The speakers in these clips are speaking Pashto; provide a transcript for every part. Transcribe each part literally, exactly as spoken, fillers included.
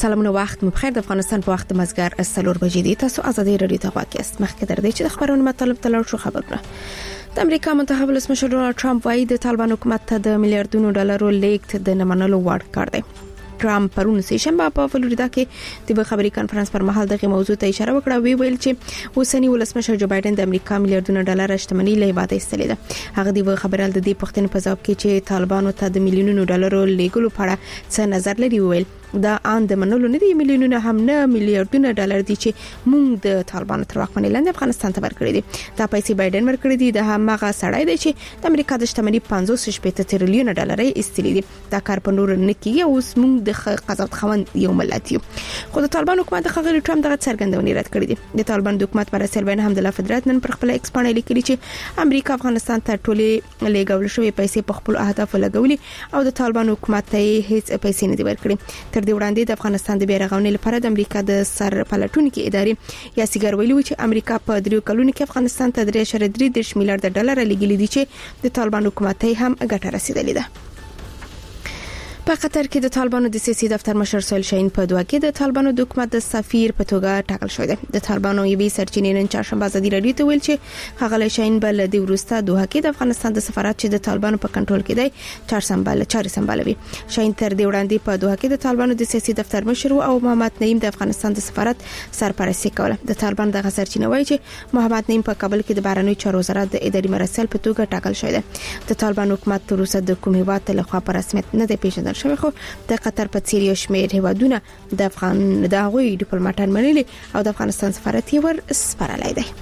سلامونه وخت مو بخیر. د افغانستان په وخت مازګر سلور بجې دي. تاسو ازادي رادیو ته واکست مخکې در دې چې د خبرونو مطلب تلل شو خبرونه. د امریکا منتخب ولسمشر ډونالد ټرمپ وايي د طالبان حکومت ته د میلیارډونو ډالرو لیږد د نمنلو وړ کار دی. ټرمپ پرون سه شنبه په فلوریدا کې د خبري کانفرنس پر مهال دغه موضوع ته اشاره وکړه. وی ویل چې اوسنی ولسمشر جو بایدن د امریکا میلیارډونو ډالر شتمنۍ له هیواده ایستلې ده. هغه دی خبرال د دې پښتنې په ځواب کې چې طالبانو ته د میلیونونو ډالرو لیږلو په اړه څه نظر لري. ویل دا ان د منلو نه دی، میلیونونه هم نه میلیارډونه ډالر دي چې موږ د طالبانو تر واکمنۍ لاندې افغانستان ته ورکړي دي. دا پیسې بایدن ورکړي دي. د هغه سړی دی چې د امریکا د شتمنۍ پنځوس شپږ تریلیون ډالر یې ایستلې دي. دا کار په نور نه کیږي. اوس موږ د قضاوت خوند یو ملت یو. خو د طالبان حکومت د خغلی ټرمپ دغه څرګندونې رد کړې دي. د طالبان د حکومت پر اصل بین حمدالله فدرات نن پر خپل ایکس باندې لیکلي چې امریکا افغانستان ته ټولې لګول شوې پیسې په خپل اهداف لګولي او د طالبان حکومت ته هیڅ پیسې نه دی ورکړي. تر دې وړاندې د افغانستان د بیرغونې لپاره د امریکا د سر پلټونکو ادارې یا سیګر ویلي چې امریکا په دریو کلونو کې افغانستان ته درې اعشاریه درې میلیارډ ډالر لګولي دي چې د طالبان حکومت ته هم ګټه رسیدلې ده. په قطر کې د طالبانو د سیاسي دفتر مشر سهیل شاهین په دوه کې د طالبانو د حکومت د سفیر په توګه ټاکل شوی دی. د طالبانو یوې سرچینې نن چهارشنبه ازادي رادیو ته ویل چې خغلی شاهین بل د ورسته دوه کې د افغانستان د سفارت چې د طالبانو په کنټرول کې دی چهار سمبال چار سمبالوي. شاهین تر دې وړاندې په دوه کې د طالبانو د سیاسي دفتر مشر او محمد نعیم د افغانستان د سفارت سرپرستي کوله. د طالبان دغه سرچینه وایي چې محمد نعیم په کابل کې د بهرنیو چارو وزارت د اداري مرستیال په توګه ټاکل شوی دی. د طالبان حکومت تر اوسه د کوم هیواد له خوا په رسمیت نه دی پیژندل شوی، خو د قطر په څیر یو شمېر هیوادونه د افغان د غوي ډیپلوماټان منلي او د افغانستان سفارت یې ور سپارلای دی.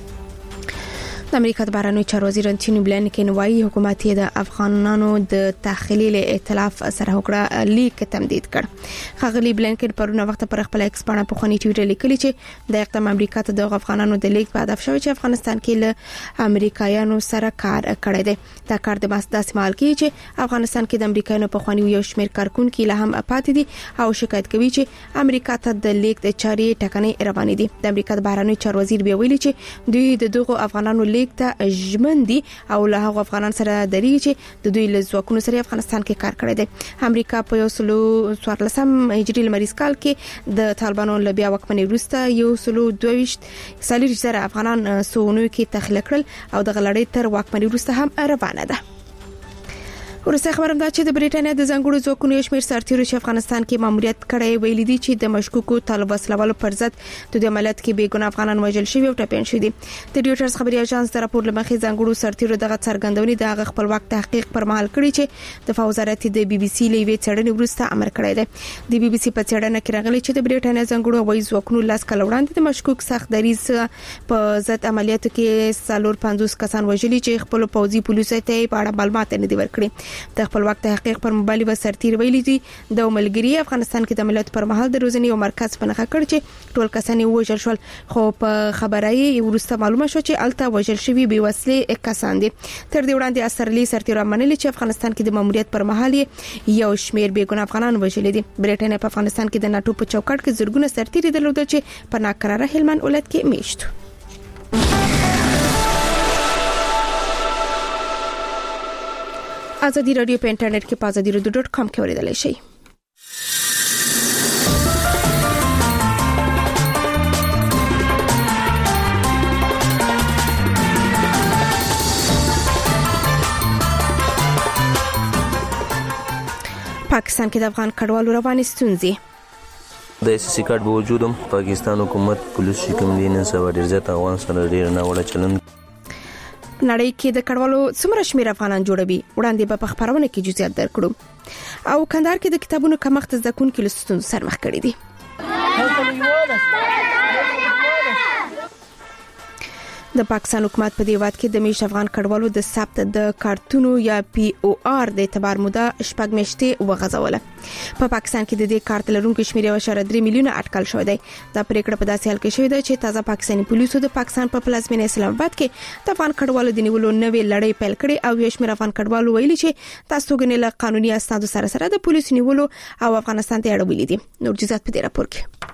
د امریکا د بهرنیو چارو وزیر انټونی بلینکن وايي حکومت یې د افغانانو د تخلیل ائتلاف سره وکړه لیک تمدید کړ. خغلی بلینکن پرونه وخت پر خپل ایکس باندې په خونی ټویټر لیکلی چې د اقدام امریکا ته د افغانانو د لیک په هدف شوی چې افغانستان کې له امریکایانو سره کار کړی دی. دا کار د داسې مهال کې چې افغانستان کې د امریکایانو په خونی یو شمېر کارکونکو له هم پاتې دي او شکایت کوي چې امریکا ته د لیک د چاري ټکنۍ روانې دي. د امریکا د بهرنیو چارو وزیر بیا ویلي چې دوی د دغه افغانانو ته ژمن دي او له هغه افغانان سره دري چې د دوی له ځواکونو سره افغانستان کې کار کړی دی. امریکا په یو سلو څوارلسم هجري لمریز کال کې د طالبانو له بیا واکمنۍ وروسته یو سلو دویشت سلیش زره افغانان سونو کې تخلیه کړل او د غلړې تر واکمنۍ وروسته هم روانه ده. ورسته خبرم دا چې د بریټانیا د ځنګړو ځواکونو یو شمېر سرتیرو چې افغانستان کې ماموریت کړی ویلي دي چې د مشکوکو طالب وسلوالو پر ضد د دې عملیات کې بیګناه افغانان وژل شوي او ټپيان شوي دي. د ریوټرز خبري اژانس د راپور لمخې ځنګړو سرتیرو دغه څرګندونې د هغه خپلواک تحقیق پر مهال کړی چې د وزارت د بي بي سي لوي څېړنې وروسته امر کړی دی. د بي بي سي په څېړنه کې راغلي چې د بریټانیا ځنګړو هوایي ځواکونو لاس کله وړاندې د مشکوک سخت دریز په ضد عملیاتو کې څلور پنځوس کسان وژلي چې خپل پوځي پولیسو ته په اړه معلومات نه دی ورکړي. د خپلواک تحقیق پر موبایل و سرتیر ویلي دي د ملګری افغانستان کې د عملیات پر مهال د روزنی او مرکز په نخښه کړ چې ټول کسان وژل شول، خو په خبرای ورسته معلومه شو چې الته وژل شوی بي وسلې کسان دي. تر دې وړاندې اثرلی سرتیر منلي چې افغانستان کې د ماموریت پر مهال یو شمیر بیګناه افغانان وژل دي. بریټانیا په افغانستان کې د ناتو په چوکاټ کې زرګونه سرتیر درلودل چې په ناکراره هلمند ولایت کې میشت. ازادي رادیو په انټرنیټ کې په ازادي رادیو ډاټ کام کې اوریدلای شئ. پاکستان کې د افغان کډوالو روانې ستونزې د سیاسي کارت بوجودم پاکستان حکومت پولیس کوم دین سره ډیر زیات افغان سره ډیر نه وړه چلند نړۍ کې د کډوالو څومره شمېر افغانان جوړوي وړاندې به په خبرونه کې جزئیات درکړو. او کندهار کې د کتابونو کمښت زده کوونکو له ستونزو سره مخ کړي دي. د پاکستان حکومت په دې وخت کې د میش افغان کډوالو د ثبت د کارتونو یا پی او آر د اعتبار موده شپږ میاشتې وغځوله. په پاکستان کې د دې کارت لرونکو شمېر یو اعشاریه درې میلیونه اټکل شوی دی. دا پریکړه په داسې حال کې شوې ده چې تازه پاکستاني پولیسو د پاکستان په پلازمینه اسلام آباد کې د افغان کډوالو د نیولو نوې لړۍ پیل کړې او یو شمېر افغان کډوالو ویلي چې تاسو غنې له قانوني اسنادو سره سره د پولیسو نیولو او افغانستان ته اړولې دي. نور جزئیات په دې راپور کې.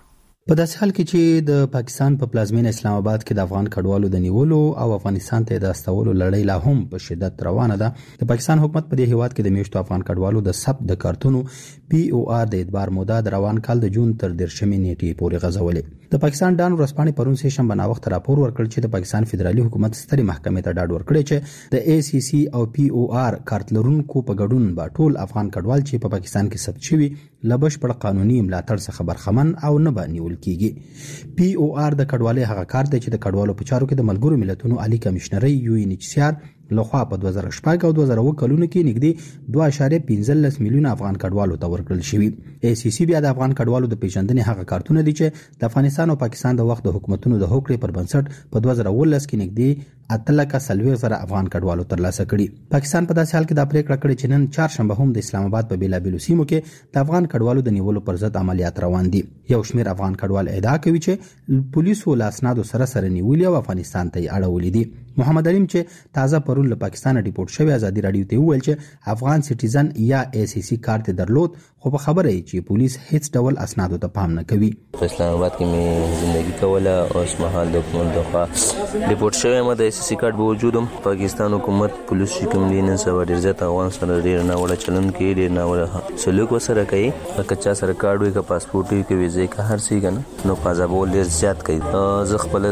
په داسې حال کې چې د پاکستان په پلازمینه اسلام آباد کې د افغان کډوالو د نیولو او افغانستان ته د استولو لړۍ لا هم په شدت روانه ده. د پاکستان حکومت په دې هیواد کې د میشتو افغان کډوالو د ثبت د کارتونو پی او آر د اعتبار موده د روان کال د جون تر دیرشمې نیټې پورې غځولې. د پاکستان ډان ورځپاڼې پرون سه شنبه نا وخت راپور ورکړ چې د پاکستان فدرالي حکومت ستري محکمې ته ډاډ ورکړی چې د ای سی سی او پی او آر کارت لرونکو په ګډون به ټول افغان کډوال چې په پاکستان کې ثبت شوي لبش پر قانوني ملاتړ څخه برخمن او نه به نیول کیږي. پی او آر د کډوالۍ هغه کار دی چې د کډوالو په چارو کې د ملګرو ملتونو عالی کمشنري یو ان ایچ سی آر لخوا په دوه زره شپږ او دوه زره اووه کلونو کې نږدې دوه اعشاریه پنځلس میلیونه افغان کډوالو ته ورکړل شوی. ای سی سی بیا د افغان کډوالو د پیژندنې هغه کارتونه دي چې د افغانستان او پاکستان د وخت د حکومتونو د هوکړې پر بنسټ په دوه زره اوولس کې نږدې اتلکه سلوي زره افغان کډوالو ترلاسه کړي. پاکستان په داسې حال کې د پریکړه کړې چې نن چهارشنبه هم د اسلام آباد په بیلابیلو سیمو کې د افغان کډوالو د نیولو پر ضد عملیات روان دي. یو شمېر افغان کډوال ادعا کوي چې پولیسو له اسنادو سره سره نیولي او افغانستان ته یې اړولي دي. محمد علیم چې تازه پرون له پاکستان ډیپورت شوی ازادي رادیو ته وویل چې افغان سټیزن یا ای سی سی کارت درلود خو په خبره یې چې پولیس هیڅ ډول اسنادو ته پام نه کوي. په اسلام آباد کې مې ژوندۍ کوله او اوس مهال د حکومت لخوا ډیپورت شوی یم. د ای سی سی کارت به وجود هم پاکستان حکومت پولیس چې کوم دي نن سبا ډېر زیات افغان سره ډېر ناوړه چلند کوي، ډېر ناوړه سلوک ورسره کوي. که چا سره کارت وي، که پاسپورټ وي، که ویزې، که هر څه وي کنه نو پازابول ډېر زیات کوي. زه خپل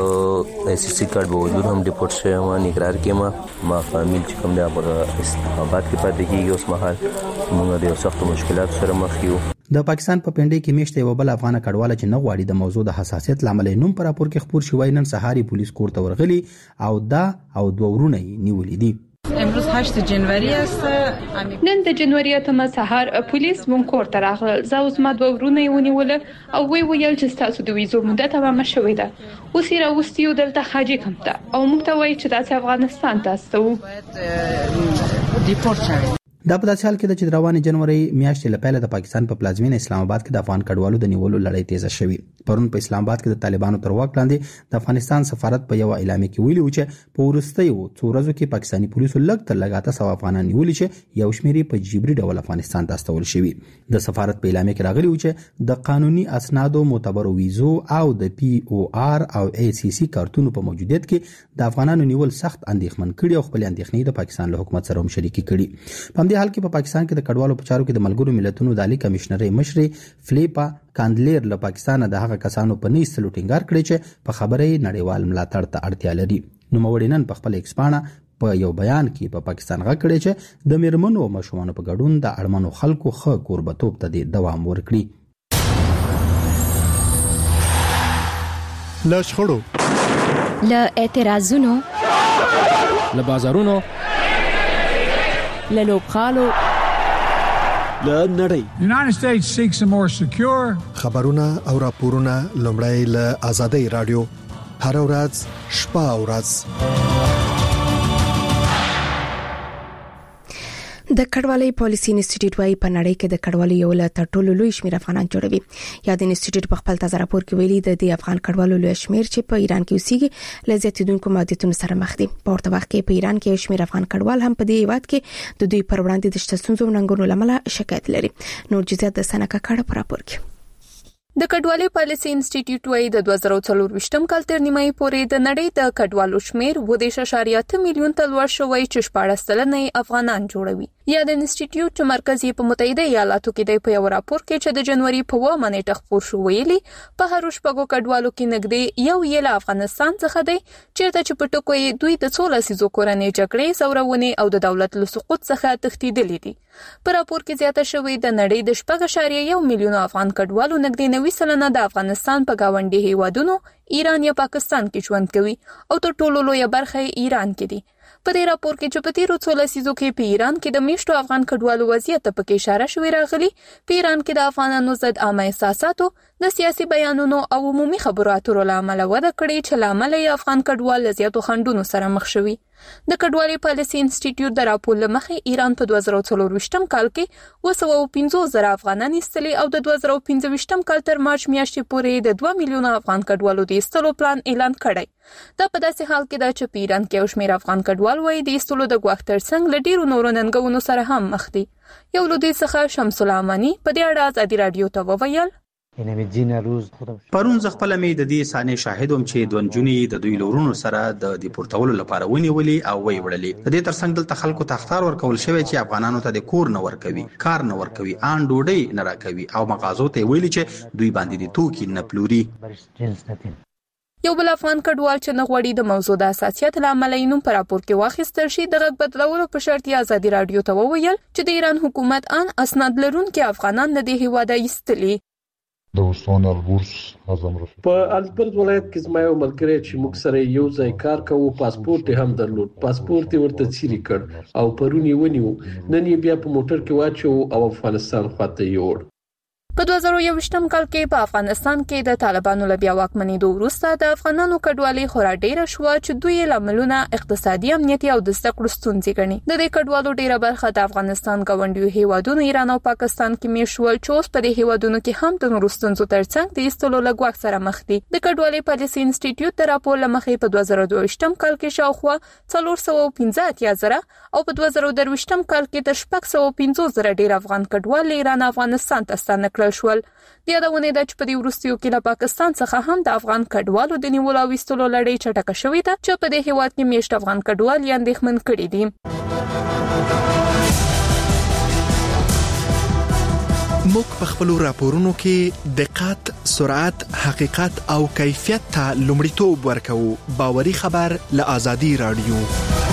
د ای سی سی کارت به وجود هم ډیپورت شوی یم. اقرار کې ما فامیل چې کوم دی په اسلام آباد کې پاتې کیږي. اوس مهال موږ د سختو مشکلاتو سره مخ یو. د پاکستان په پنډۍ کې میشته یو بل افغان کډواله چې نه غواړي د موضوع د حساسیت لامل نوم پر راپور کې خبر شوی نن سهاري پولیس کور ته ورغلي او دا او دوه ورونه نیولې دي. امروز هشت جنوری است. نن د جنوري اتمه سهار پولیس مون کور ته راغلل. زه اوس ما دوه ورونه ونیول او وی ویل چې تاسو د ویزو مدته تمام شوې ده. اوس یې راوستیو دلته حاجی کم ته او موږ ته وایي چې تاسو افغانستان ته استو ډیپورت شوی. دا په داسې حال کې د روانې جنوري میاشتې لپاره د پاکستان په پلازمینه اسلام آباد کې د افغان کډوالو د نیولو لړۍ تیزه شوې. پرون په اسلام آباد کې د طالبانو تر واک لاندې د افغانستان سفارت په یو اعلامیه کې ویلي و چې په وروستیو څو ورځو کې پاکستاني پولیسو لږ تر لږه اته سوه افغانان نیولي چې یو شمېر په جبري ډول افغانستان ته استول شوي. د سفارت په اعلامیه کې راغلي و چې د قانوني اسنادو، معتبرو ویزو او د پی او آر او ای سی سی کارتونو په موجودیت کې د افغانانو نیول سخت اندېښمن کړي او خپل اندېښنې د پاکستان له حکومت سره هم شریکې کړي. په همدې حال کې په پاکستان کې د کډوالو په چارو کې د ملګرو ملتونو د عالی کمشنري مشر فلیپا کاندلر له پاکستان د هغه کسانو په نیستلو ټینګار کړی چې په خبره نړیوال ملاتړ ته اړتیا لري. نو موري نن په خپل ایکسپانه په یو بیان کې په پاکستان غږ کړی چې د میرمنو او ماشومانو په ګډون د اړمنو خلکو ښه کوربتوب ته دوام ورکړي. له شخړو، له اعتراضونو، له بازارونو، له لوبخالو، له نړۍ. United States seeks a more secure. خبرونه او راپورونه لومړی له آزادۍ رادیو هر ورځ شپه او ورځ. د کډوالۍ پالیسي انسټیټیوټ وايي په نړۍ کې د کډوالۍ یو له تر ټولو لوی شمېر افغانان جوړوي. یا د انسټیټیوټ په خپل تازه راپور کې ویلي د دې افغان کډوالو لوی شمېر چې په ایران کې اوسېږي له زیاتېدونکو محدودیتونو سره مخ دي. په ورته وخت کې په ایران کې یو شمېر افغان کډوال هم په دې هیواد کې د دوی پر وړاندې د شته ستونزو ننګونو لامل شکایت لري. نور جزئیات د سنکه کړه په راپور کې. د کډوالۍ پالیسي انسټیټیوټ وايي د دوه زره څلور کال تر نیمایي پورې د نړۍ د کډوالو شمېر اووه دېرش اعشاریه اته میلیون ته لوړ شوی چې شپاړس سلنه افغانان جوړوي. یا د انسټیټیوټ چې مرکز یې په متحده ایالاتو کې دی په یو راپور کې چې د جنوري په اوومه نیټه خپور شو ویلي په هر شپږو کډوالو کې نږدې یو یې له افغانستان څخه دی چېرته چې په ټکو یې دوی د څو لسیزو کورنۍ جګړې، زورونې او د دولت له سقوط څخه تښتېدلي دي. په راپور کې زیاته شوې د نړۍ د شپږ اعشاریه یو میلیون افغان کډوالو نږدې نوي سلنه د افغانستان په گاونډي هیوادونو ایران یا پاکستان کې ژوند کوي او تر ټولو لویه برخه ایران کې دي. په دې راپور کې چې په تیرو څو لسیزو کې په ایران کې د میشتو افغان کډوالو وضعیت ته پکې اشاره شوې راغلي. په ایران کې د افغانانو ضد عامه احساساتو، د سیاسي بیانونو او عمومي خبرو اترو له امله وده کړې چې له امله یې افغان کډوال له زیاتو خنډونو سره مخ شوي. د کډوالۍ پالیسي انسټیټیوټ د راپور له مخې ایران په دوه زره څلور کال کې اووه سوه پنځوس زره افغانان ایستلي او د دوه زره پنځه کال تر مارچ میاشتې پورې د دوه میلیونه افغان کډوالو د ایستلو پلان اعلان کړی. دا په داسې حال کې ده چې په ایران کې یو شمېر افغان کډوال وايي د ایستلو د ګواښ ترڅنګ له ډېرو نورو ننګونو سره هم مخ دي. یو له دوی څخه شمس الاماني په دې اړه ازادي راډیو ته وویل: پرون ز خپل مې د دې سانې شاهدوم چې دوه نجونې د دوی لورونو سره د دیپورتولو لپاره ونیولې او وی وړلې. د دې ترڅنګ دلته خلکو ته اخطار ورکول شوی چې افغانانو ته د کور نه ورکوي، کار نه ورکوي، ان ډوډۍ نه راکوي او مغازو ته ویلي چې دوی باندې د توکي نه پلوري. یو بل افغان کډوال چې نه غوړي د موضوع د اساسیت لامل یې نوم پر راپور کې واخیستل شي د غږ بدلولو په شرط یې ازادي رادیو ته وویل چې د ایران حکومت ان اسناد لرونکي افغانان نه د هیواده ایستلي. د وسون البورس اعظم رفیق په البرز ولایت کې زما یو ملګری چې موږ سره یو ځای کار کوو، پاسپورت یې هم درلود، پاسپورت یې ورته چیرې کړ او پرون یې ونیو، نن یې بیا په موټر کې واچو او افغانستان خواته یوړ. په دوه زره یوویشتم کال کې په افغانستان کې د طالبانو له بیا واکمنېدو وروسته د افغانانو کډوالۍ خورا ډېره شوه چې دوی لاملونه اقتصادي، امنیتي او د زده کړو ستونزې ګڼي. د دې کډوالو ډېره برخه د افغانستان ګاونډیو هیوادونو ایران او پاکستان کې میشول چې اوس په دې هیوادونو کې هم د نورو ستونزو ترڅنګ د ایستلو له ګواښ سره مخ دي. د کډوالۍ پالیسي انسټیټیوټ د راپور له مخې په دوه زره دوهویشتم کال کې شاوخوا څلور سوه پنځه اتیا زره او په دوه زره درویشتم کال کې د شپږ سوه پنځوس زره ډېر افغان کډوال له ایران افغانستان ته ستانه کړل شول. د یادونه ده چې په دې وروستیو کې له پاکستان څخه هم د افغان کډوالو د نیولو او ایستلو لړۍ چټکه شوې ده چې په دې هیواد کې میشت افغان کډوال یې اندېښمن کړي دي. موږ په خپلو راپورونو کې دقت، سرعت، حقیقت او کیفیت ته لومړیتوب ورکوو. باوري خبر له آزادي رادیو.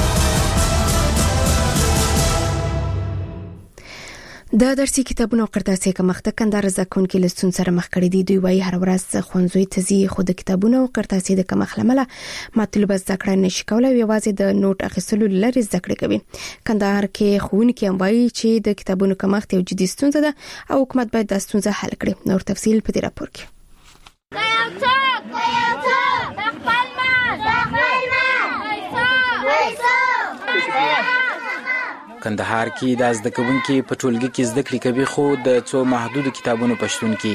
د درسي کتابونو قرطاسي کمښت کندهار زکونکي لستون سره مخ کړي دي. دوی وايي هر ورځ خوندزوی تزي خو د کتابونو قرطاسي د کمښت لامل مطلوب زده کړه نشي کولای، یوازې د نوٹ اخیستلو لري زده کړه کوي. کندهار کې ښوونکي هم وايي چې د کتابونو کمښت یو جدي ستونزه ده او حکومت باید د ستونزه حل کړي. نور تفصیل په دې راپور کې. کندهار کې د زده کوونکو په ټولګي کې زده کړې کوي خو د څو محدود کتابونو په شتون کې.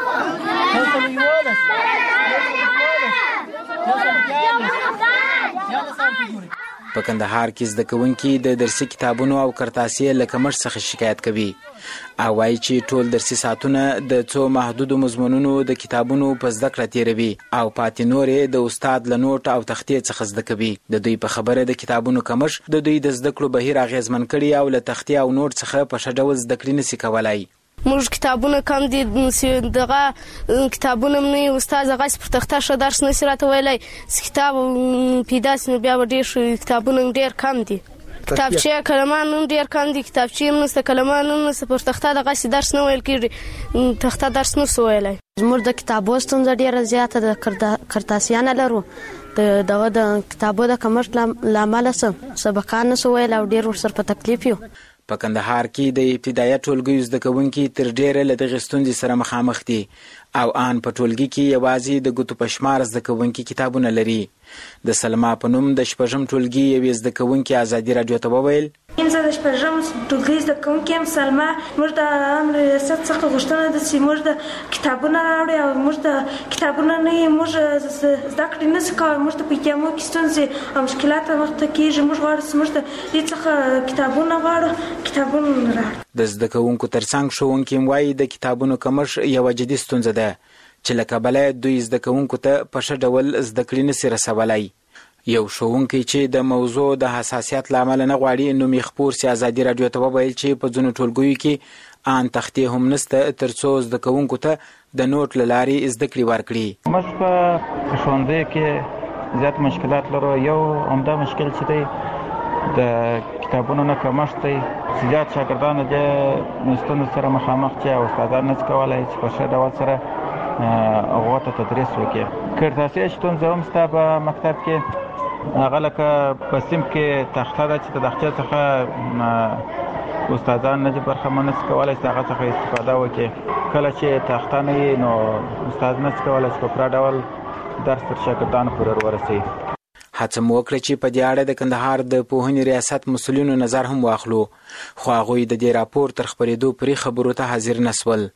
په کندهار کې زده کوونکو د درسي کتابونو او قرطاسي له کمښت څخه شکایت کوي او وايي چې ټول درسي ساعتونه د څو محدود مضمونونو د کتابونو په زده کړه تیروي او پاتې نورې د استاد له نوٹ او تختې څخه زده کوي. د دوی په خبره د کتابونو کمښت د دوی د زده کړو بهیر اغیزمن کړي او له تختې او نوٹ څخه په ښه ډول زده کړې نشي کولای. موږ کتابونه کم دي، دغه کتابونه نه استاد هغه پر تخته ش درس نشي راته ویلای، کتاب پیدا سن بیا ډېر کتابونه ډېر کم دي. کتابچه کلمان هم ډېر کم دي، کتابچه هم نشته، کلمان هم نشته، پر تخته دغه درس نه ویل کېږي، تخته درس نه سو ویلای. زموږ د کتابو ستونزه ډېره زیاته ده، قرطاسیانه لرو، دغه د کتابو د کمښت لامل څه سبقان نه سو ویل او ډېر ورسره په تکلیف یو. په کندهار کې د ابتدایي ټولګیو زده کوونکي تر ډیره له دغې ستونزې سره مخامخ دي او ان په ټولګي کې یوازې د ګوتو په شمار زده کوونکي کتابونه لري. د سلما په نوم د شپږم ټولګي یوې زده کوونکي ازادي رادیو ته وویل زه د شپږم ټولګي زده کوونکي یم سلما. موږ د امر ریاست څخه غوښتنه ده چې موږ د کتابونه راوړي او موږ د کتابونه نه یې موږ زده کړې نه شو کولی. موږ ته په اقدامو کې ستونزې او مشکلات مخته کېږي. موږ غواړو چې موږ د دې څخه کتابونه غواړو، کتابونه راوړو. د زده کوونکو ترڅنګ ښوونکي هم وایي د کتابونو کمښت یوه جدي ستونزه ده چې له کبله دوی زده کوونکو ته په ښه ډول زده کړې نشي رسولی. یو ښوونکی چې د موضوع د حساسیت له امله نه غواړي نوم یې خپور سي ازادي رادیو ته وویل چې په ځینو ټولګیو کې ان تختې هم نشته تر څو زده کوونکو ته د نوٹ له لارې زده کړې ورکړي. موږ په ښوونځي کې زیات مشکلات لرو. یو عمده مشکل چې دی د کتابونو نه کمښت دی. زیات شاګردان د ستونزو سره مخامخ چې او استادان نشي کولی چې په ښه ډول سره هغو ته تدریس وکړي. قرطاسي ستونزه هم شته په مکتب کې. هغه لکه په صنف کې تخته ده چې د تختې څخه استادان نه برخمن نشي کولی چې هغه څخه استفاده وکړي. کله چې تخته نه وي نو استاد نشي کولی چې په پوره ډول درس تر شاګردانو پورې ورسوي. هڅه مو وکړه چې په دې اړه د کندهار د پوهنې ریاست مسؤلینو نظر هم واخلو خو هغوی د دې راپور تر خپرېدو پرې خبرو ته حاضر نه شول.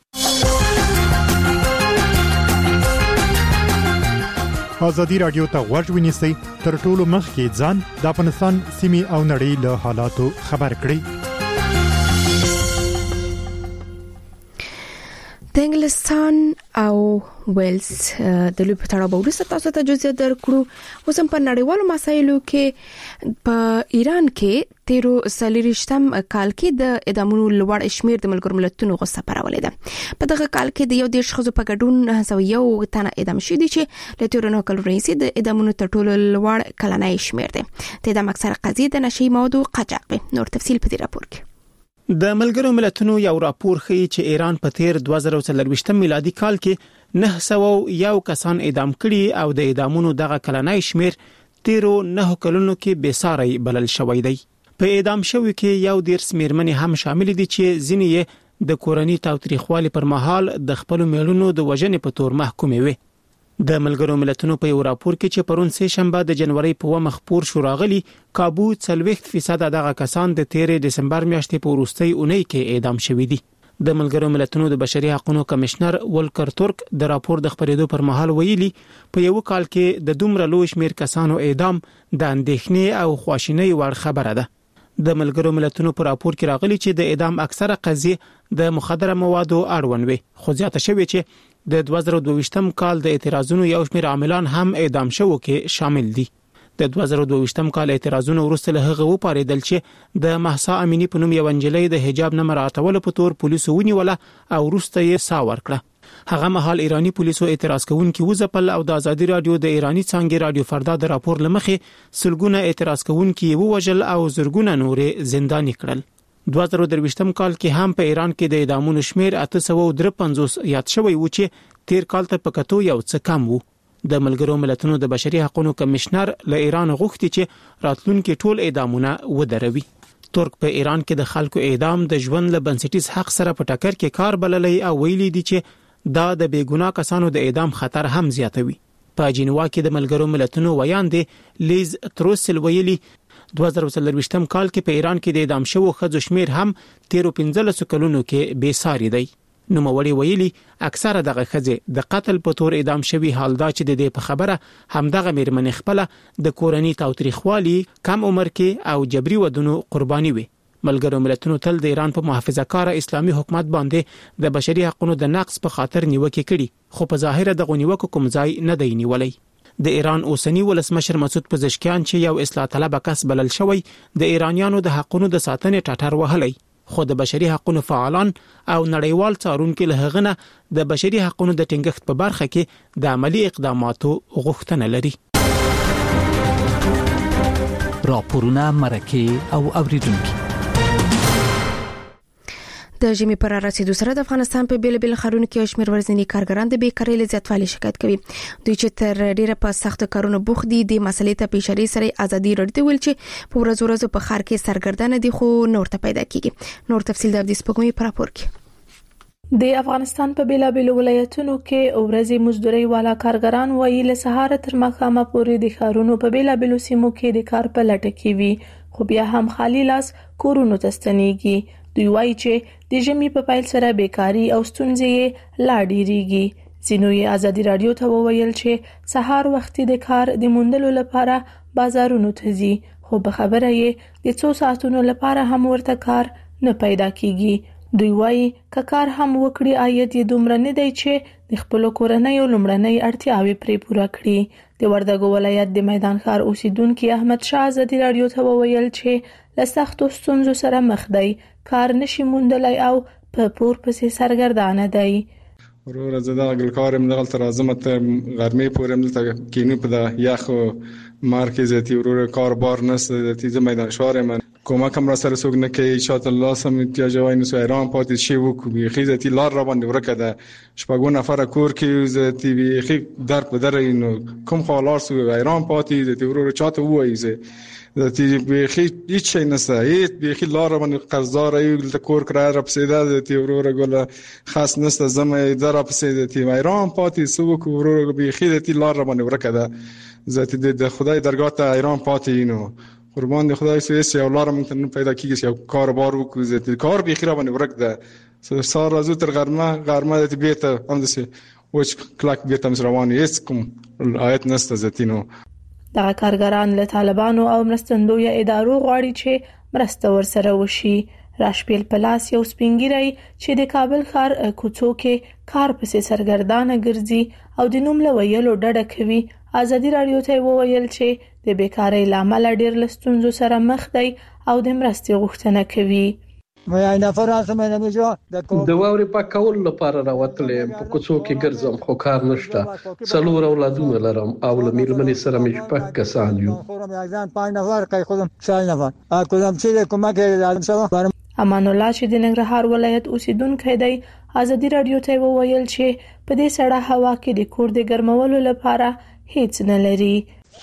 آزادی رادیو ته غوږ ونیسئ، تر ټولو مخکې ځان د افغانستان سیمې او نړۍ له حالاتو خبر کړئ. د انګلستان او ویلز د لوی په تړاو ورسته تاسو ته جزئیات درکړو. اوس هم په نړیوالو مسایلو کې په ایران کې تیرو سلیریشتم کال کې د اعدامونو لوړ شمیر د ملګرو ملتونو غوسه پارولې ده. په دغه کال کې د یو دیش خزو په ګډون هڅو یو تنه اعدام شوی دی چې له تیرو نو کال رئیس د اعدامونو تر ټولو لوړ کلنۍ شمیر دی. د اعدام اکثره قضیې د نشي موادو قاچاق وي. نور تفصیل په دې راپور کې. د ملګرو ملتونو یو راپور ښیي چې ایران په تیر دوه زره څلرويشت میلادي کال کې نه سوه یو کسان اعدام کړي او د اعدامونو دغه کلنۍ شمیر تیرو نه کلونو کې بېساری بلل شوی دی. په اعدام شوی کې یو ډیر سمیرمنې هم شامل دي چې ځینې یې د کورنۍ تاوتریخوالي پر مهال د خپل میړونو د وژنې په تور محکومې وي. د ملګرو ملتونو په یو راپور کې چې پرون سه شنبه د جنوري په ومه خبر شو راغلي کابو څلويخت فیصد دغه کسان د تیر دسمبر میاشتې په وروستۍ اونۍ کې اعدام شوي دي. د ملګرو ملتونو د بشري حقوقو کمشنر ولکر ترک د راپور د خبرېدو پر مهال ویلي په یو کال کې د دومره لوی شمیر کسانو اعدام د اندېښنې او خواشینۍ وړ خبره ده. د ملګرو ملتونو په راپور کې راغلي چې د اعدام اکثره قضیې د مخدره موادو اړوند وي. خو زیاته شوی چې د دوه زره دوه کال د اعتراضونو یو شمېر عاملان هم اعدام شوو کې شامل دي. د دوه زره دوه کال اعتراضونو وروسته له هغه وپاریدل چې د مهسا امینی په نوم یو انجلۍ د حجاب نه مراعاتولو په تور پولیسو ونیوله او وروسته یې سا ورکړه. هغه مهال ایرانی پولیسو اعتراض کوونکي وځپل او د ازادي رادیو د ایرانی څنګه رادیو فردا د راپور لمخې سلګونه اعتراض کوونکي ووجل او زرګونه نورې زنداني کړل. دوه زره درویشتم کال کې هم په ایران کې د اعدامونو شمیر اته سوه پنځوس یاد شوی و چې تیر کال ته پکاتو یو څه کم وو. د ملګرو ملتونو د بشري حقوقو کمشنر له ایران غوښتي چې راتلونکي ټول اعدامونه ودروي. ترک په ایران کې د خلکو اعدام د ژوند له بنسټیز حق سره په ټکر کې کار بللې او ویلي دي چې دا د بیګناه کسانو د اعدام خطر هم زیاتوي. په جنیوا کې د ملګرو ملتونو ویاندې لیز تروسل ویلي دوه زره څلرويشتم کال کې په ایران کې د اعدام شوو ښځو شمیر هم تیرو پنځلس کلونو کې بېساری دی. نو موري ویلي اکثره دغه ښځې د قتل په تور اعدام شوي، حال دا چې د دې په خبره همدغه میرمنې خپل د کورنۍ تاوتریخوالي کم عمر کې او جبري ودونو قرباني وي. ملګرو ملتونو تل د ایران په محافظه کار اسلامي حکومت باندې د بشري حقوقو د نقض په خاطر نیوکه کړي، خو په ظاهر د غونیوکو کوم ځای نه دی نیولای. د ایران اوسنی ولسمشر مسعود پزشکیان چې یو اصلاح طلب کس بلل شوی د ایرانیانو د حقوقو د ساتنې ټټر وهلی، خو د بشري حقوقو فعالان او نړیوال څارونکو له هغه نه د بشري حقوقو د ټینګښت په برخه کې د عملی اقداماتو غوښتنه لري. راپورونه مرکه او اوریدونکو د ژمي پر رسیدو سره د افغانستان په بیل بیل خارونو کې شمیر ورځنی کارګران د بیکارۍ له زیاتوالي شکایت کوي. دوی چې تر ډیره په سخت کارونو بوخت دي د مسلې ته په اشاره سره ازادي رډي ویل چې په ورځ ورځ په خار کې سرګردانه دي خو نور ته پیدا کیږي. نور تفصیل د دې سپوږمۍ پر راپور کې. د افغانستان په بیل بیل ولایتونو کې ورځي مزدوري والا کارګران وایي له سهار تر ماښامه پورې د خارونو په بیل بیل سیمو کې د کار په لټه کې وي، خو بیا هم خالی لاس کورونو ته ستنېږي. دوی وایي چې د ژمي په پیل سره بیکاری او ستونزې لا ډیریږي. ځینو یې ازادي رادیو ته وویل چې سهار وختي د کار د موندلو لپاره بازارونو ته ځي، خو په خبره یې د څو ساعتونو لپاره هم ورته کار نه پیدا کیږي. دوی وایي که کار هم وکړي عاید یې دومره نه دی چې د خپل کورنۍ او لمړنۍ اړتیاوې پرې پوره کړي. د وردګو ولایت د میدان ښار اوسیدونکو احمد شاه ازادي رادیو ته وویل چې له سختو ستونزو سره مخ دی، کار نشي موندلای او په پور پسې سرګردانه دی. ورور زه د ګلکارم دغه تر اعظم ته غرمې پورم دلته کینو په د یخ مارکیز تی ورور کار بار نسته د تیز میدان شهر من کومک هم را سره سوق نه کوي. ان شاء الله سم احتیاجوي نو ایران پاتې شي وکړي خیزتی لار را باندې ورکه ده شپږو نفر کور کې زتی وی خي در په در نو کوم خالار سو ایران پاتې د ورور چاته وایي د تی بخي هیڅ شي نسته، هیڅ بخي لار باندې قرضدار یو د کور کرای را پسې د تی ورور ګل خاص نسته زمه در پسې د تی ایران پاتې سو کو ورور بخي د تی لار باندې ورکه ده ذات د خدای درگاه ته ایران پاتې نو قربان د خدای سویس یو لار ممکن پیدا کیږي یو کاروبار وکړي ذات کار بخي را باندې ورک ده سار ازو تر غرمه غرمه د بیت هم دسه وچ کلاک بیت هم روان هیڅ کوم آیت نسته ذاتینو. دغه کارګران له طالبانو او مرستندوی ادارو غواړي چې مرسته ورسره وشي. راشپیل پلاس یو سپینګیری چې د کابل ښار کوڅو کې کار پسې سرګردانه ګرځي او د نوم له ویلو ډډه کوي ازادي رادیو ته وویل چې د بیکارۍ لامل ډېر لستونزو سره مخ دی او د مرستې غوښتنه کوي. د واورې پاکول لپاره راوتلې په کوڅو کې ګرځم خو کار نشته. څلور اولادونه لرم او له میرمنې سره مې شپږ کسان یو. امان الله چې د ننګرهار ولایت اوسیدونکی دی ازادي رادیو ته وویل چې په دې سړه هوا کې د کور د ګرمولو لپاره هیڅ نه لري.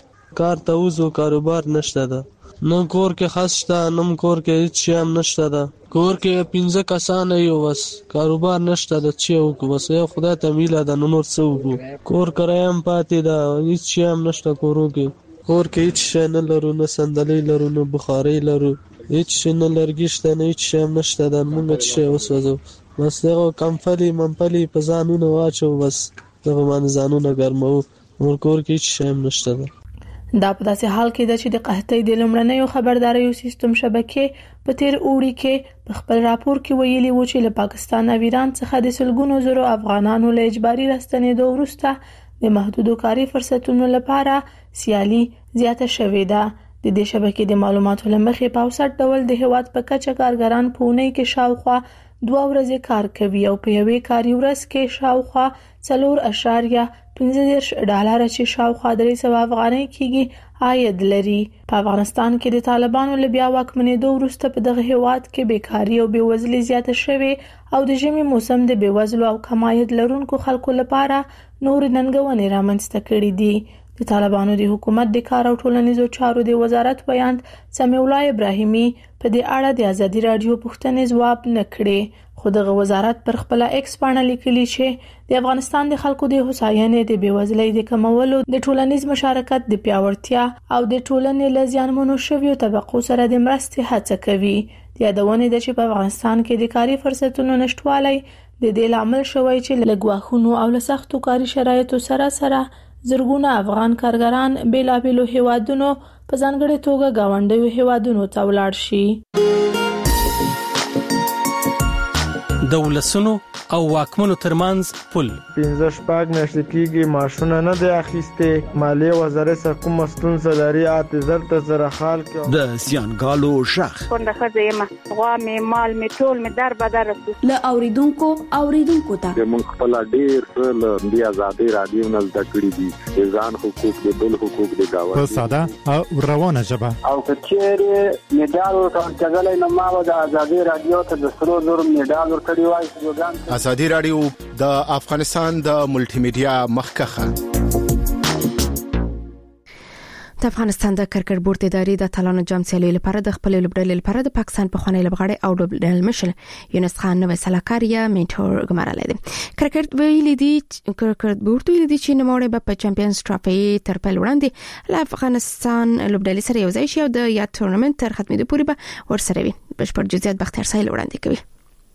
کار ته وځو کاروبار نشته ده. نو کور کې خاصه نم کور کې هیڅ شی هم نشته ده. کور کې پنځه کسان یو بس کاروبار نشته ده چې وکړو بس یو خدای ته میله ده نو نور څه وکړو. کور کرایه هم پاتې ده هیڅ شی هم نشته کورو کې. کور کې هیڅ شی نه لرو نه صندلۍ لرو نه بخارۍ لرو هیڅ شی نه لرګي شته نه هیڅ شی هم نشته ده. موږ چې شی وسوځو بس دغه کمپلي منپلي په ځانونه واچو بس دغه باندې ځانونه ګرمو نور کور کې هیڅ شی هم نشته ده. دا په داسې حال کې ده چې د قحطۍ د لومړنیو خبرداريو سیستم شبکې په تیر اوړي کې په خپل راپور کې ویلي و چې له پاکستان او ایران څخه د سلګونو زرو افغانانو له اجباري راستنېدو وروسته د محدودو کاري فرصتونو لپاره سیالي زیاته شوې ده. د دې شبکې د معلوماتو لمخې په اوسط ډول د هیواد په کچه کارګران په اونۍ کې شاوخوا دوه ورځې کار کوي او په یوې کاري ورځ کې شاوخوا څلور اشاریه پنځه دېرش ډالر چې شاوخوا درې سوه افغانۍ کېږي عاید لري. په افغانستان کې د طالبانو له بیا واکمنېدو وروسته په دغه هیواد کې بیکاري او بېوزلي زیاته شوې او د ژمي موسم د بېوزلو او کم عاید لرونکو خلکو لپاره نور ننګونې رامنځته کړې دي. د طالبانو د حکومت د کار او ټولنیزو چارو د وزارت ویاند سمیع الله ابراهیمي په دې اړه د ازادي رادیو پوښتنې ځواب نه کړې. خو دغه وزارت پر خپل ایکس باندې لیکلي چې د افغانستان د خلکو د هوساینې د بېوزلۍ د کمولو د ټولنیز مشارکت د پیاوړتیا او د ټولنې له زیانمنو شویو طبقو سره د مرستې هڅه کوي. د یادونې ده چې په افغانستان کې د کاري فرصتونو نشټوالی د دې لامل شوی چې له ګواښونو او له سختو کاري شرایطو سره سره زرګونه افغان کارګران بیلابیلو هیوادونو په ځانګړې توګه ګاونډیو هیوادونو ته ولاړ شي. د ولسونو او واکمنو ترمنځ پل پنځه شپږ میاشتې کېږي معاشونه نه دی اخیستې. مالیې وزارت سره کومه ستونزه لري اته زر ته زره خال کې د زیانګالو شخ څنګه ښځه یم غوا مې مال مې ټول مې در بدر له اوریدونکو اوریدونکو ته موږ خپل ډیر څه د ازادي رادیو نه زده کړی دي ځان حقوق د بل حقوق د گاونډي په ساده او روانه ژبه او کچېره میډال ورکړل نو ما د ازادي رادیو ته د سرو زر میډال ورکړی وای. ازادي رادیو د افغانستان د ملټي میډیا مخکخه. د افغانستان د کرکټ بورډ ادارې د اتلانو جام سیالي لپاره د خپل لوبډلې لپاره د پاکستان په خوانی لوبغاړي او لوبډل مشر یونس خان نوې سلاکار یا منټور ګمارل دي. کرکټ ویلي دي کرکټ بورډ ویلي دي چې نوموړی په چمپیونز ټرافي تر پیل وړاندې له افغانستان لوبډلې سره یو ځای شي او د یا تورنمنت تر ختمېدو پورې به ورسره وي. بشپړ جزئیات بختیار سایل وړاندې کوي.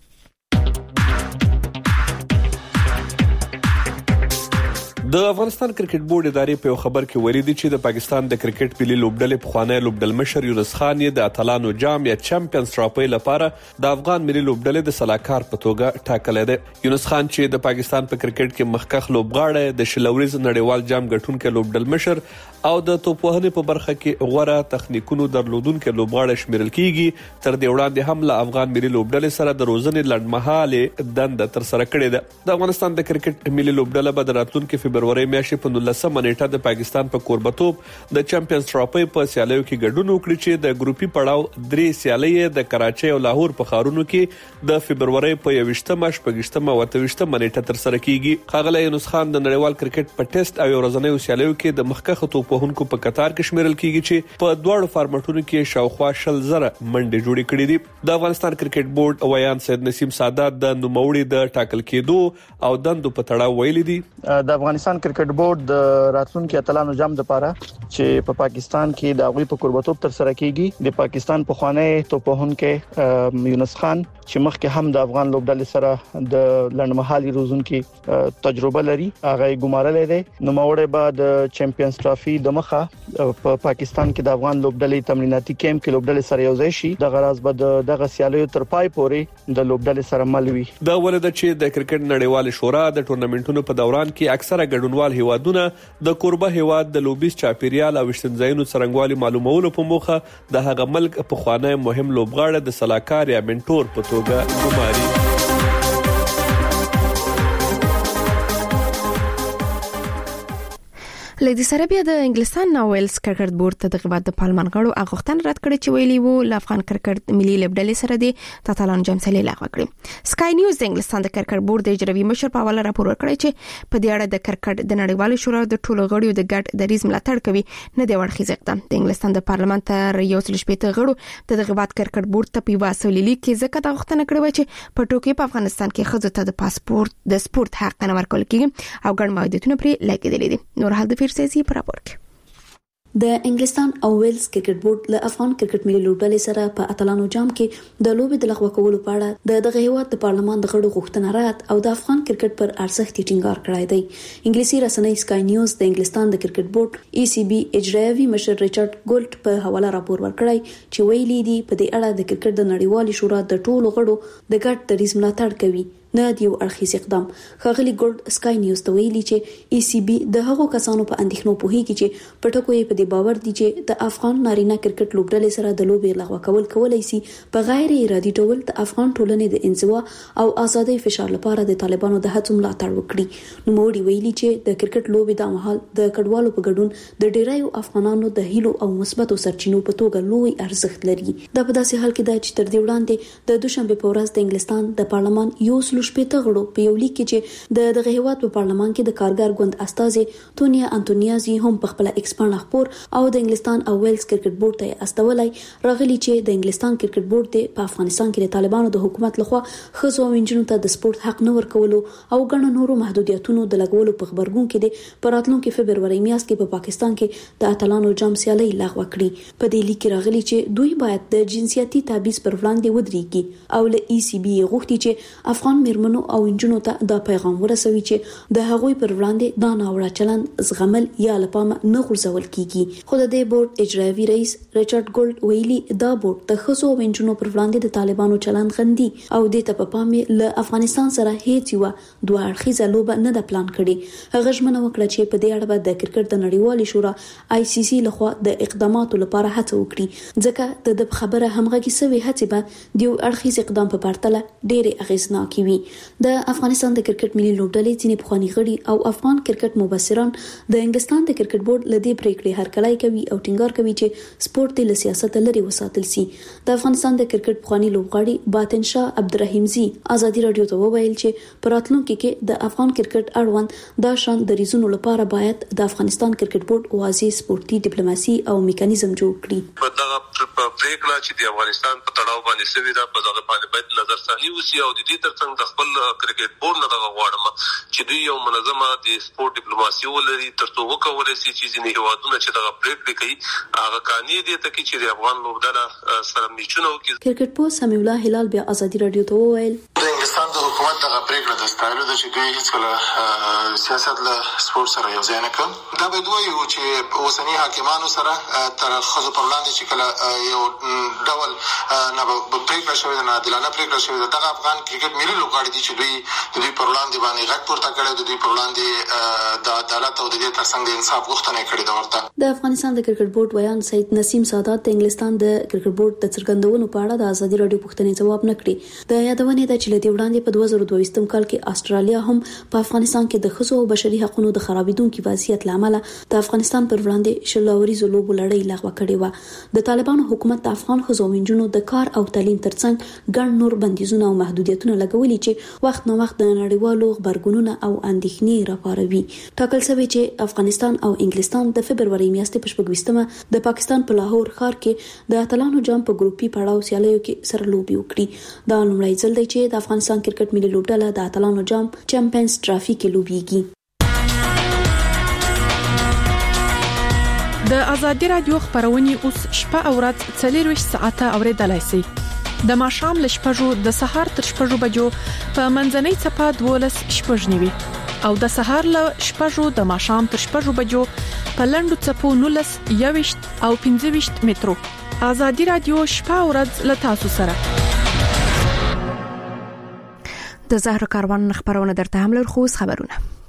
د افغانستان کرکټ بورډ ادارې په خبر کې ویلي دي چې د پاکستان د کرکټ ملي لوبډلې په خوانی لوبډل مشر یونس خان یې د اتلانو جام یا چمپیونز ټرافي لپاره د افغان ملي لوبډلې د سلاکار په توګه ټاکلی دی. یونس خان چې د پاکستان په کرکټ کې مخکخ لوبغاړی د شلوريز نړیوال جام ګټونکي لوبډل مشر او د توپوهنې په برخه کې غوړه تخنیکونو درلودونکي لوبغاړی شمیرل کیږي. تر دې وړاندې هم له افغان ملي لوبډلې سره د روزنې لړمحاله دند تر سره کړې ده. د افغانستان د کرکټ ملي لوبډله به د راتلونکي فبرवरी میاشتې په نولسمه نیټه د پاکستان په کوربتوب د چمپیونز ټرافي په سیالیو کې ګډون وکړي چې د ګروپي پړاو درې سیالۍ د کراچۍ او لاهور په ښارونو کې د فبرवरी په یوویشتمه شپږویشتمه او اتهویشتمه نیټه تر سره کیږي. ښاغلی یونس خان د نړیوال کرکټ په ټیسټ او ورځنیو سیالیو کې د مخکخ توپوهونکو په قطار کې شمیرل کیږي چې په دواړو فارمټونو کې شاوخوا شل زره منډې جوړې کړې دي. د افغانستان کرکټ بورډ ویان سید نسیم سادات د نوموړي د ټاکل کېدو او دندو په تړاو ویلي دي د افغانستان افغانستان کرکټ بورډ د راتلونکي اتلانو جام لپاره چې په پاکستان کې د غوي په قربتوب تر سره کیږي د پاکستان په خوانی توپهونکو یونس خان چې مخکې هم د افغان لوبډلې سره د لړمحالي روزونکو تجربه لري هغه ګمارلې ده نو موړې بعد چمپیونز ټرافي د مخه په پاکستان کې د افغان لوبډلې تمریناتي کیمپ کې لوبډلې سره یوځای شي د غراض بعد دغه سیالیو تر پای پورې د لوبډلې سره ملوي دا ولده چې د کرکټ نړیوال شورا د ټورنمنټونو په دوران کې اکثره ګډونوال هیوادونه د قربه هیواد د لوبیس چاپیریال او شتنځایونو څرنګوالي معلومولو په موخه د هغه ملک په خوانی مهم لوبغاړي د سلاکار یا منټور په توګه ګماري. لدی سره بیا د انګلستان او ویلز کرکټ بورډ ته د غوښتنې د پارلمان غړو اغوښتن رد کړي چې ویلي وو ل افغان کرکټ ملي لوبډلې سره د تاتالان جام سلی لغوه کړي. سکای نیوز د انګلستان د کرکټ بورډ د اجرایي مشر په حواله راپور ورکړی چې په دې اړه د کرکټ د نړیوال شورا د ټولو غړیو د ګډ دریځ ملاتړ کوي نه دی ورخیز اقدام. د انګلستان د پارلمان تر یو سل شپږ غړو د غوښتنې کرکټ بورډ ته په واسطه لیک کې ځکه د غوښتنه کړې و چې په ټوکي په افغانستان کې خزو ته د پاسپورت د سپورت حق نه ورکول کیږي او ګڼ محدودیتونه پرې لګیدلې دي. نور حال د فرسيسي پر راپور کې د انګلستان او ویلز کرکټ بورډ له افغان کرکټ ملي لوبډلې سره په اتلانو جام کې د لوبې د لغوه کولو په اړه د دغه هیواد د پارلمان د غړو غوښتنه رد او د افغان کرکټ پر ارزښت ټینګار کړی دی. انګلیسي رسنۍ سکای نیوز د انګلستان د کرکټ بورډ ای سی بي اجرایوي مشر ریچارډ ګولټ په حواله راپور ورکړی چې ویلي دي په دې اړه د کرکټ د نړیوال شورا د ټولو غړو د ګډ دریځ ملاتړ کوي نه دی یو اړخیز اقدام. خغلی ګولډ سکای نیوز ته ویلي چې ای سی بي د هغو کسانو په اندېښنو پوهیږي چې پټکو یې په دې باور دي چې د افغان نارینه کرکټ لوبډلې سره د لوبې لغوه کول کولای شي په غیر ارادي ډول د افغان ټولنې د انزوا او ازادۍ فشار لپاره د طالبانو د هڅو ملاتړ وکړي. نو موړي ویلي چې د کرکټ لوبې د مهال د کډوالو په ګډون د ډیرایو افغانانو د هیلو او مثبتو سرچینو په توګه لوی ارزښت لري. دا په داسې حال کې ده چې تر دې وړاندې د دوشنبه په ورځ د انګلستان د پارلمان یو سل شپږ غړو په یو لیک کې چې د دغه هیواد په پارلمان کې د کارګر ګوند استازي تونیا انټونیازي هم په خپل ایکسپان خبر او د انګلستان او ویلز کرکټ بورډ ته استولای راغلي چې د انګلستان کرکټ بورډ په افغانستان کې د طالبانو د حکومت لخوا خزو او انجنونو ته د سپورت حق نه ورکولو او ګڼ نورو محدودیتونو د لګولو په خبرګون کې د پراتلونکو فبرवरी میاشت کې په پاکستان کې د اتلانو جام سیالي لغوه کړي. په دې لیک کې راغلي چې دوی باید د جنسیتي تبعیض پر وړاندې ودرېږي او له ای سی بي غوښتي چې افغان میرمنو او انجنونو ته دا پیغام ورسوي چې د هغوی پر وړاندې دا ناوړه چلند زغمل یا لپاره نه غورځول کیږي. خو د دې بورډ اجرایوي رئیس ریچارډ ګولډ ویلي دا بورډ د خزو او انجنونو پر وړاندې د طالبانو چلند غندي او د ته په پام له افغانستان سره هیڅ یو دوه اړخیزه لوبه نه د پلان کړي. هغه ژمنه وکړه چې په دې اړه به د کرکټ د نړیوال شورا آی سی سی لخوا د اقداماتو لپاره هڅه وکړي ځکه د خبره همغږي سوي هڅه به د یو اړخیز اقدام په پرتله ډېر اغیزناک وي. د افغانستان د کرکټ ملي لوبډلې ځینې پخوانی غړي او افغان کرکټ مبصران د انګلستان د کرکټ بورډ لدې پریکړې هرکلی کوي او ټینګار کوي چې سپورت له سیاست لري وساتل شي. د افغانستان د کرکټ پخوانی لوبغاړي باطن شاه عبدالرحیمزي ازادي رادیو ته وویل چې په راتلونکي کې د افغان کرکټ اړوند دا شان د ریزونو لپاره باید د افغانستان کرکټ بورډ واضح سپورتي ډیپلوماسي او میکانیزم جوړ کړي. په دغه پریکړه چې د افغانستان په تړاو باندې سوي دا په دغه باندې باید نظر ثاني وسی او د دې ترڅنګ د خپل کرکټ بورډ نه دغه غواړم چې دوی یو منظمه د سپورت ډیپلوماسي ولري ترڅو وکولای شي چې ځینې هیوادونه چې دغه پریکړې کوي هغه قانوني دي ته کې چې د افغان لوبډله سره میچونه وکړي. کرکټ پوه سمیع الله هلال بیا ازادي رادیو ته وویل د انګلستان د حکومت دغه پریکړه د ستایلو د چې دوی هیڅ کله سیاست له سپورت سره یو ځای نه کوي. دا به دوی یو چې اوسنی حاکمانو سره تر خزو په وړاندې چې کله یو ډول نه پریکړه شوې ده نه عادلانه پریکړه شوې ده دغه افغان کرکټ ملي لوبغاړي دي چې دوی د دوی پر وړاندې باندې غږ پورته کړی د دوی پر وړاندې د عدالت او د دې ترڅنګ د انصاف غوښتنه کړې ده. ورته د افغانستان د کرکټ بورډ ویان سید نسیم سادات د انګلستان د کرکټ بورډ د څرګندونو په اړه د ازادي رادیو پوښتنې ځواب نه کړی. د یادونې د چې لدی وړاندې په دوه زره دوه ویشتم کال کې استرالیا هم په افغانستان کې د خصوصي او بشري حقوقو د خرابېدونکو وضعیت لامل د افغانستان پر وړاندې شلوريزو لوبو لړۍ لغوه کړې و. د طالبانو حکومت د افغان خزو منجونو د کار او تعلیم ترڅنګ ګڼ نور بندیزونه او محدودیتونه لګولي چې وخت نو وخت د نړیوالو خبرګونونو او اندېښنې راپاروي. ټاکل شوی چې افغانستان او انګلستان د فبرवरी میاشتې په شپږمه د پاکستان په لاهور ښار کې د اتلانو جام په ګروپي پړاو سیالیو کې سره لوبي وکړي. دا لومړی ځل دی چې د افغانستان کرکټ ملي لوبډله د اتلانو جام چمپیونز ټرافي کې لوبيږي. د ازادي رادیو خبرونه اوس شپه او ورځ څلور ساعته اوریدلای شئ. د ماښام ل شپږو د سهار تر شپږو بجو په منځنۍ چپه دولس شپږنیوي او د سهار ل شپږو د ماښام تر شپږو بجو په لندو چپو نولس یويشت او پنځه ویشت مترو. ازادي رادیو شپه او ورځ ل تاسو سره. د زهر کاروان خبرونه درته هم لر خو خبرونه